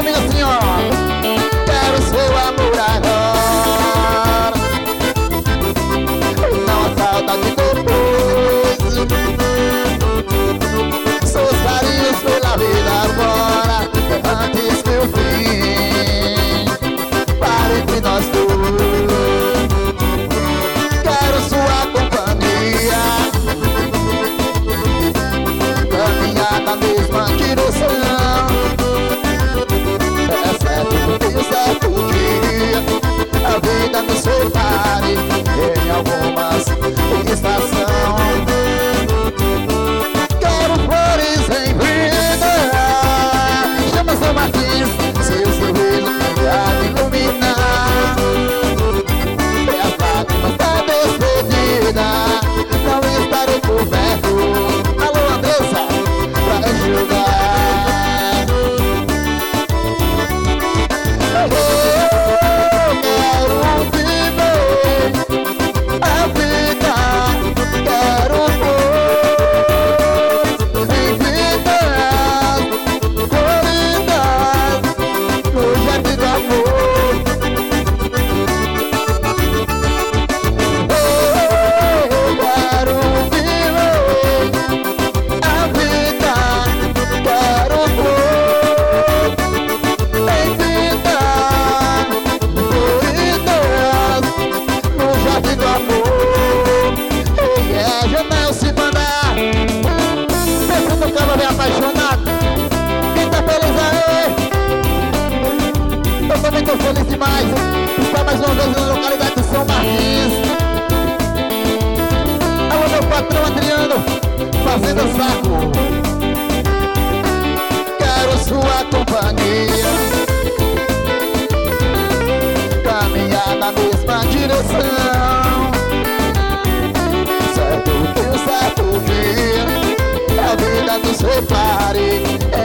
comigo assim, ó. Quero seu amor agora, não a saudade depois. Seus carinhos pela vida agora, antes que o fim pare entre nós dois. Quero sua companhia, caminhar na mesma direção. É certo que certo dia a vida nos separe em algumas estações. Quero flores em vida, chama São Martins, seu sorriso vai me iluminar. E as lágrimas da despedida não estarei por perto. Alô, Andressa, pra enxugar. Eu quero viver a vida, quero pôr em vidas coloridas no jardim do amor. Eu quero viver a vida, quero pôr em vidas coloridas no jardim do amor. E é Janel se mandar, pensando no cara bem apaixonado. Quem tá feliz aí? Eu também tô feliz demais. Está mais uma vez na localidade de São Martins. Alô, meu patrão Adriano, Fazenda Saco. Quero sua companhia, caminhar na mesma direção. Certo que um certo dia a vida nos separe